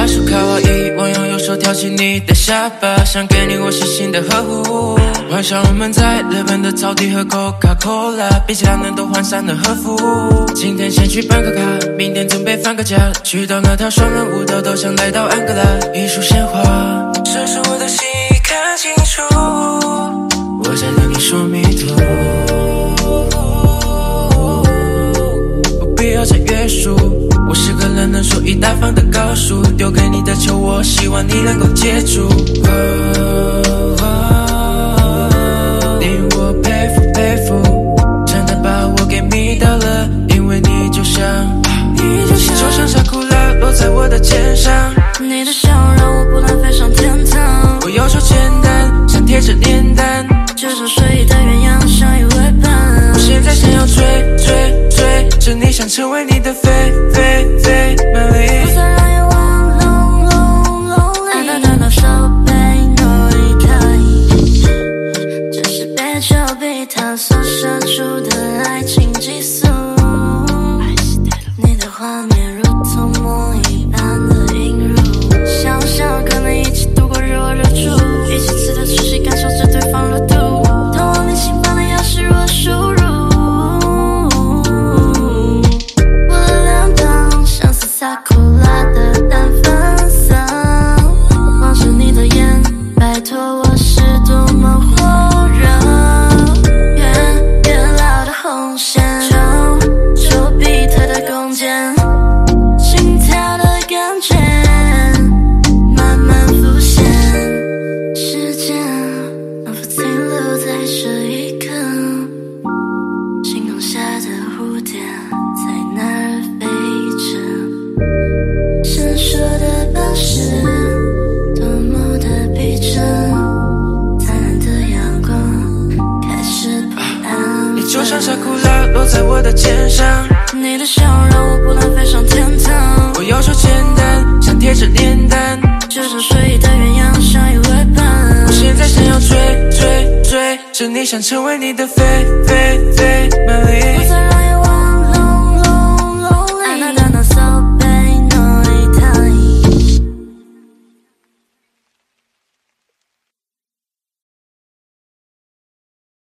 手卡哇伊，我用右手挑起你的下巴，想给你我细心的呵护。晚上我们在日本的草地喝 Coca-Cola， 比起来能都换上了和服。今天先去办个卡，明天准备放个假，去到那条双人舞道，都想来到安哥拉。一束鲜花，射出我的心意，看清楚，我在等你说迷途。不必要再约束，我是个人能说一大方的高手，丢给你的球，我希望你能够接住。令我佩服佩服，真的把我给迷倒了，因为你就像沙库拉落在我的肩上， 你的笑让我不断飞上天堂。 我要求简单，想贴着脸蛋， 就像水的鸳鸯相依为伴。 我现在想要追着你，想成为你的菲曼丽。 不再让夜晚 lonely， 爱到到手背诺一可以，这是被丘比特所射出的爱情激素。你的画面如同梦一般的映入，想象可能一起度过日落日出，一起吃的吃西，感受着对方热度，通往你心房的钥匙若输入。我的脸庞像是萨库拉的淡粉色，望着你的眼，拜托我是多么火热，月老的红线，丘比特的弓箭，心跳的感觉慢慢浮现，时间仿佛停留在这一刻，星空下的蝴蝶在那儿飞着，闪烁的宝石多么的逼真，灿烂的阳光开始不安分。 你就像沙库拉落在我的肩上， 你的笑让我不断飞上天堂。 我要求简单，想贴着脸蛋， 就像水的鸳鸯相依为伴。 我现在想要追着你，想成为你的菲曼丽。 不再让